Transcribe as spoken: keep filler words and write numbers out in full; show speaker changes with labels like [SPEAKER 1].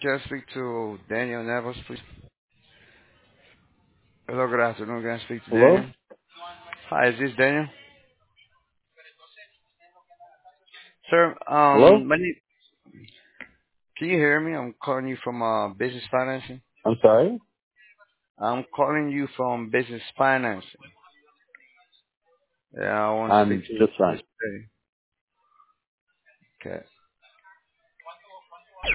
[SPEAKER 1] Can I speak to Daniel Nevels, please? Hello, good afternoon. Can I speak to
[SPEAKER 2] Hello?
[SPEAKER 1] Daniel? Hi, is this Daniel? Sir,
[SPEAKER 2] Hello?
[SPEAKER 1] um, my name, can you hear me? I'm calling you from uh, business financing.
[SPEAKER 2] I'm sorry?
[SPEAKER 1] I'm calling you from business financing. Yeah, I want to speak
[SPEAKER 2] I'm
[SPEAKER 1] to
[SPEAKER 2] just
[SPEAKER 1] Miss
[SPEAKER 2] fine.
[SPEAKER 1] Perry. Okay.